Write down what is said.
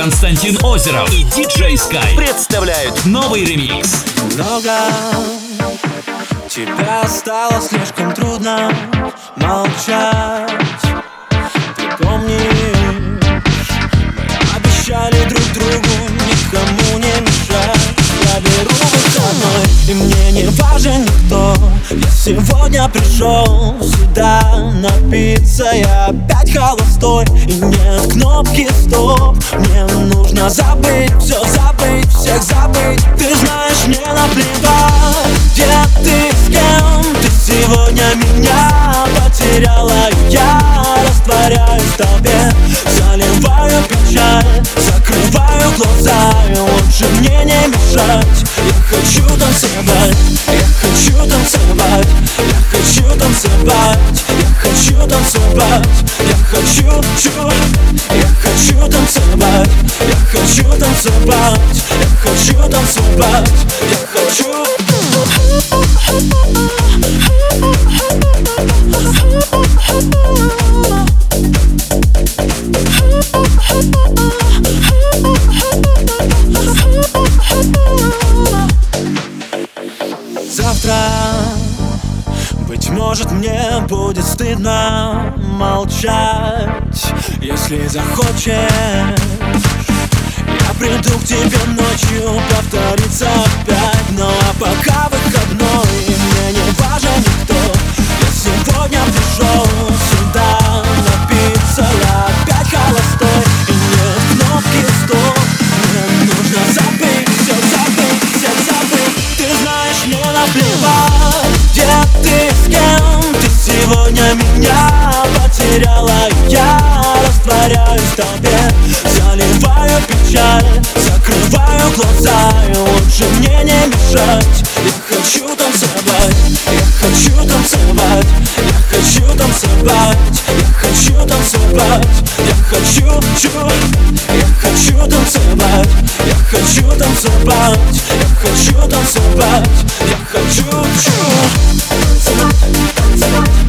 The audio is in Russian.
Константин Озеров и диджей Скай представляют новый ремикс. Много тебя стало слишком трудно молчать. Ты помнишь, мы обещали друг другу никому не мешать. Я беру выходной, и мне не важен никто. Я сегодня пришел сюда напиться. Я опять холостой, и нет кнопки стоп. Мне нужно забыть, все забыть, всех забыть. Ты знаешь, мне наплевать, где ты, с кем ты сегодня меня потеряла. Я растворяюсь в толпе, заливаю печаль, закрываю глаза, и лучше мне не мешать. Я хочу танцевать, я хочу танцевать, я хочу танцевать, я хочу танцевать, я хочу танцевать, я хочу танцевать, я хочу танцевать, я хочу. Завтра, быть может, мне будет стыдно молчать. Если захочешь, я приду к тебе ночью, повторится опять. Ну а пока выходной, и мне не важен никто. Я сегодня пришел сюда напиться. Я опять холостой, и нет кнопки стоп. Мне нужно забыть, все забыть, всех забыть. Ты знаешь, мне наплевать, где ты, с кем ты сегодня меня потеряла. Я растворяюсь в толпе, заливаю печаль, закрываю глаза, и лучше мне не мешать. Я хочу танцевать, я хочу танцевать, я хочу танцевать, я хочу танцевать, я хочу танцевать, я хочу танцевать, я хочу танцевать, я хочу танцевать, танцевать.